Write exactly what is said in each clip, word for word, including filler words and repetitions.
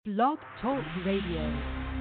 Blog Talk Radio.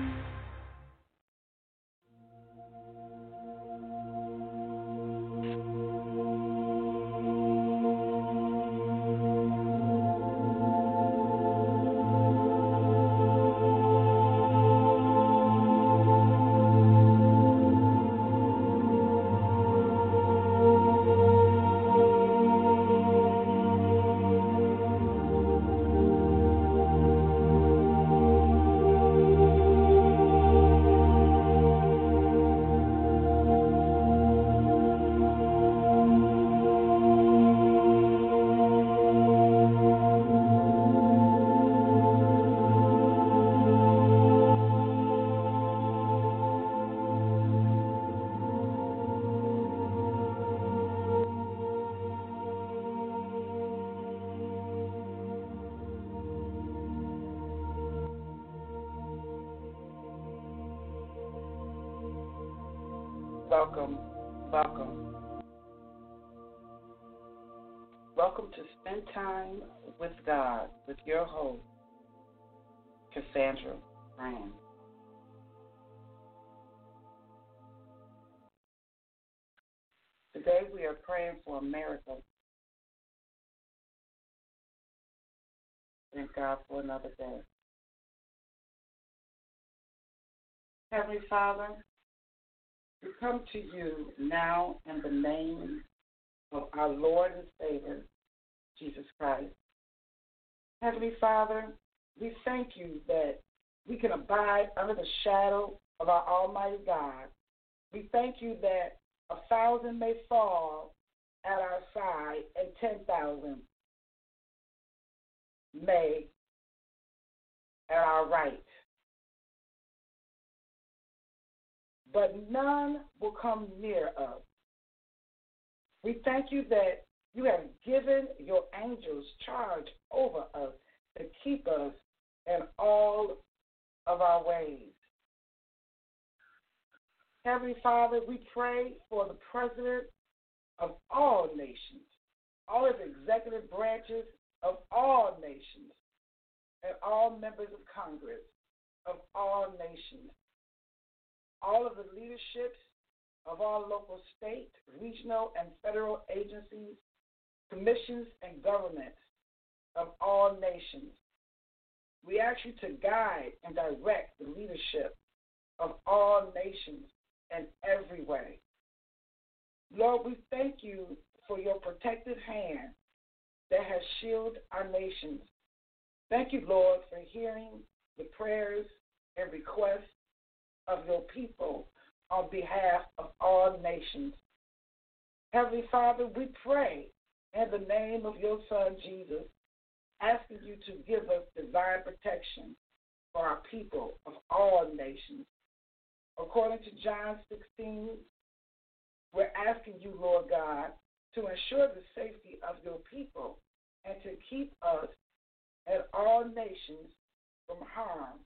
Welcome, welcome. Welcome to Spend Time with God with your host, Cassandra Brand. Today we are praying for America. Thank God for another day. Heavenly Father, we come to you now in the name of our Lord and Savior, Jesus Christ. Heavenly Father, we thank you that we can abide under the shadow of our Almighty God. We thank you that a thousand may fall at our side and ten thousand may at our right. But none will come near us. We thank you that you have given your angels charge over us to keep us in all of our ways. Heavenly Father, we pray for the president of all nations, all of the executive branches of all nations, and all members of Congress of all nations, all of the leaderships of all local, state, regional, and federal agencies, commissions, and governments of all nations. We ask you to guide and direct the leadership of all nations in every way. Lord, we thank you for your protective hand that has shielded our nations. Thank you, Lord, for hearing the prayers and requests of your people on behalf of all nations. Heavenly Father, we pray in the name of your Son, Jesus, asking you to give us divine protection for our people of all nations. According to John sixteen, we're asking you, Lord God, to ensure the safety of your people and to keep us and all nations from harm.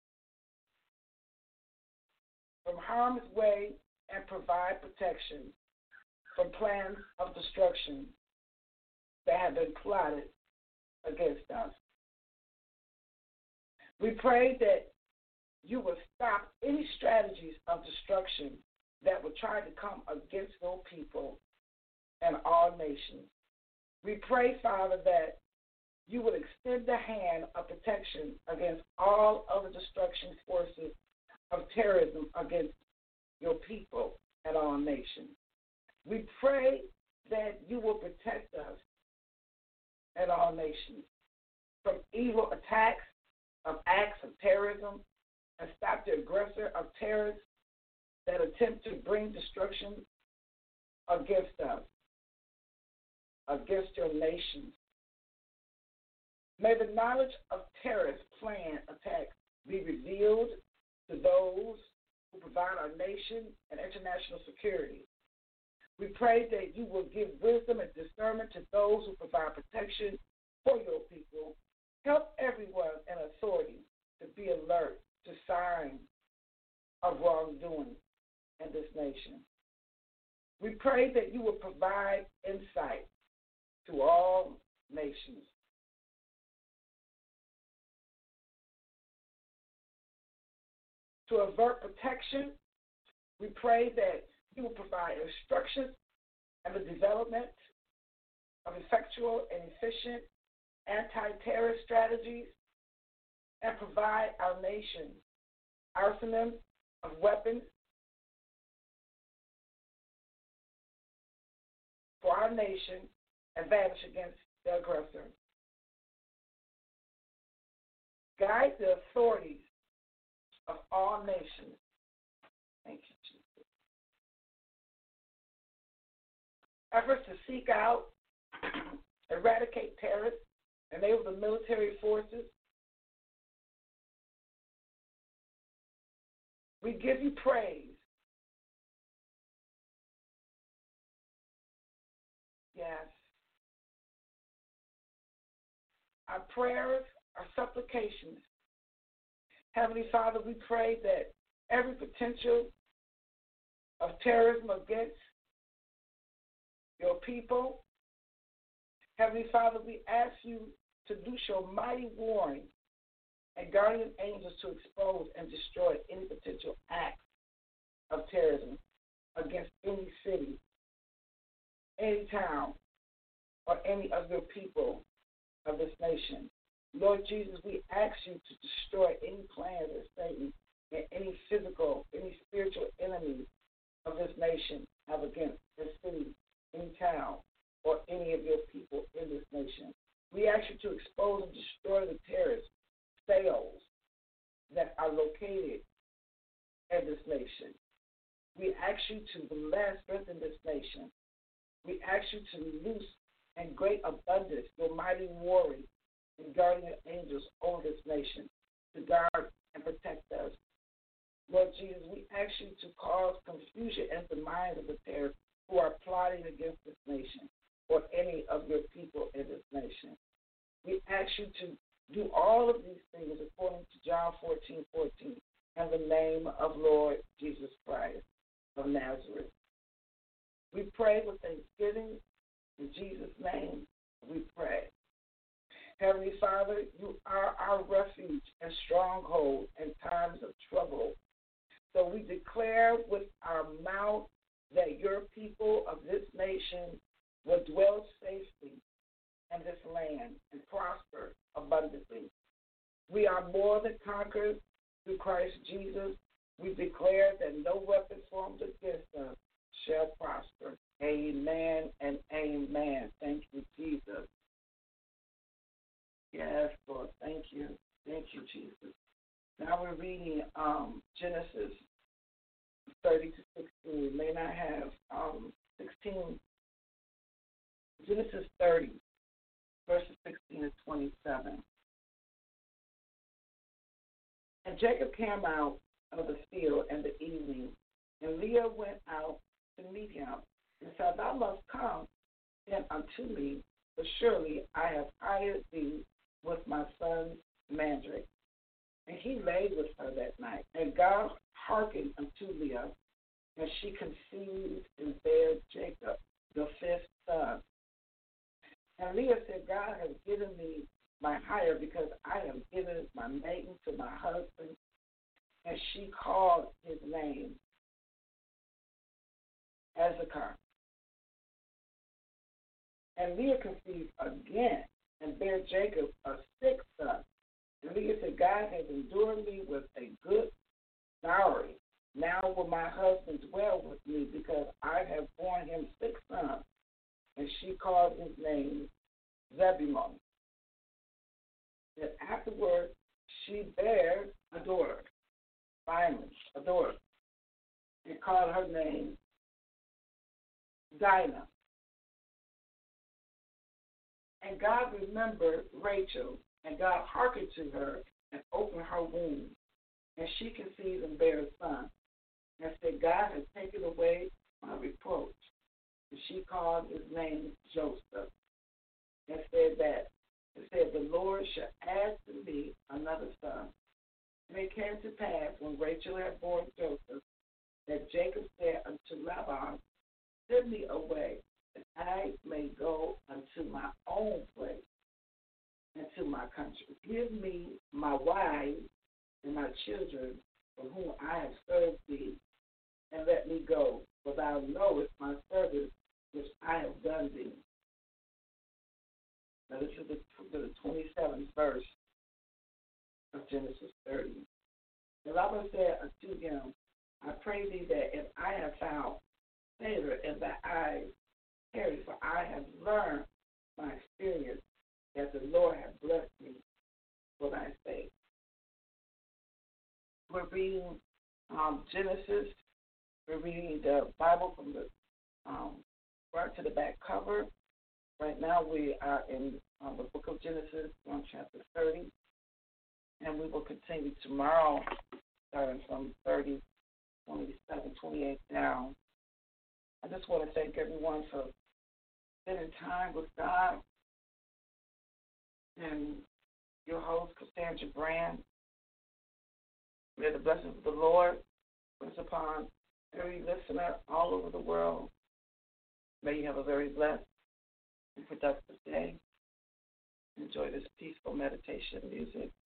from harm's way and provide protection from plans of destruction that have been plotted against us. We pray that you will stop any strategies of destruction that would try to come against your people and all nations. We pray, Father, that you would extend the hand of protection against all other destruction forces of terrorism against your people and all nations. We pray that you will protect us and all nations from evil attacks of acts of terrorism and stop the aggressor of terrorists that attempt to bring destruction against us, against your nations. May the knowledge of terrorist plan attacks be revealed to those who provide our nation and international security. We pray that you will give wisdom and discernment to those who provide protection for your people. Help everyone in authority to be alert to signs of wrongdoing in this nation. We pray that you will provide insight to all nations To avert protection, we pray that you will provide instructions and the development of effectual and efficient anti-terrorist strategies, and provide our nation arsenal of weapons for our nation advantage against the aggressor. Guide the authorities of all nations. Thank you, Jesus. Efforts to seek out, eradicate terrorists, enable the military forces. We give you praise. Yes. Our prayers, our supplications. Heavenly Father, we pray that every potential of terrorism against your people, Heavenly Father, we ask you to loose your mighty warring and guardian angels to expose and destroy any potential acts of terrorism against any city, any town, or any of your people of this nation. Lord Jesus, we ask you to destroy any plans of Satan and any physical, any spiritual enemies of this nation have against this city, any town, or any of your people in this nation. We ask you to expose and destroy the terrorist cells that are located in this nation. We ask you to bless, strengthen this nation. We ask you to loose in great abundance your mighty warring and guardian angels over this nation to guard and protect us. Lord Jesus, we ask you to cause confusion in the minds of the terrorists who are plotting against this nation or any of your people in this nation. We ask you to do all of these things according to John fourteen fourteen in the name of Lord Jesus Christ of Nazareth. We pray with thanksgiving. In Jesus' name, we pray. Heavenly Father, you are our refuge and stronghold in times of trouble. So we declare with our mouth that your people of this nation will dwell safely in this land and prosper abundantly. We are more than conquerors through Christ Jesus. We declare that no weapon formed against us shall prosper. Amen and amen. Thank you, Jesus. Yes, Lord. Thank you. Thank you, Jesus. Now we're reading um, Genesis thirty to sixteen. We may not have um, sixteen. Genesis thirty, verses sixteen to twenty-seven. And Jacob came out of the field in the evening, and Leah went out to meet him, and said, Thou must come in unto me, for surely I have hired thee with my son's mandrake. And he lay with her that night. And God hearkened unto Leah, and she conceived and bare Jacob the fifth son. And Leah said, God has given me my hire, because I have given my maiden to my husband. And she called his name Issachar. And Leah conceived again and bare Jacob a sixth son. And Leah said, God has endured me with a good dowry. Now will my husband dwell with me, because I have borne him six sons. And she called his name Zebulun. And afterward she bare a daughter, finally, a daughter, and called her name Dinah. And God remembered Rachel, and God hearkened to her and opened her womb. And she conceived and bare a son, and said, God has taken away my reproach. And she called his name Joseph, and said that, and said, the Lord shall add to me another son. And it came to pass, when Rachel had borne Joseph, that Jacob said unto Laban, Send me away, that I may go unto my own place and to my country. Give me my wives and my children, for whom I have served thee, and let me go, for thou knowest my service which I have done thee. Now this is the, the twenty-seventh verse of Genesis thirty. The Lord said unto him, I pray thee that if I have found favor in thy eyes, tarry, for I have learned my experience that the Lord hath blessed me for thy sake. We're reading um, Genesis. We're reading the Bible from the um, front to the back cover. Right now we are in um, the book of Genesis, on chapter thirty, and we will continue tomorrow, starting from thirty, twenty-seven, twenty-eight down. I just want to thank everyone for spending time with God, and your host, Cassandra Brand. May the blessings of the Lord rest upon every listener all over the world. May you have a very blessed and productive day. Enjoy this peaceful meditation music.